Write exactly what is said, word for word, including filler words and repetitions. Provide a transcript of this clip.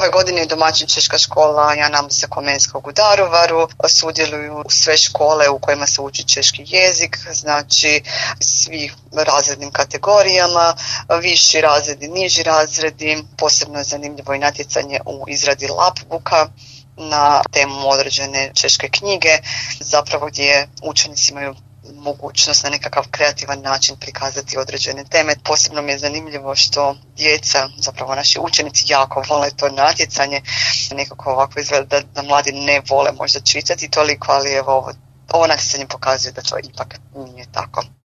Ove godine je domaćin Češka škola Jana Ambrosija Komenskog u Daruvaru, sudjeluju sve škole u kojima se uči češki jezik, znači svi razrednim kategorijama, viši razredi, niži razredi. Posebno je zanimljivo i natjecanje u izradi lapbuka na temu određene češke knjige, zapravo gdje učenici imaju mogućnost na nekakav kreativan način prikazati određene teme. Posebno mi je zanimljivo što djeca, zapravo naši učenici, jako vole to natjecanje. Nekako ovako izgleda da, da mladi ne vole možda čitati toliko, ali evo ovo, ovo natjecanje pokazuje da to ipak nije tako.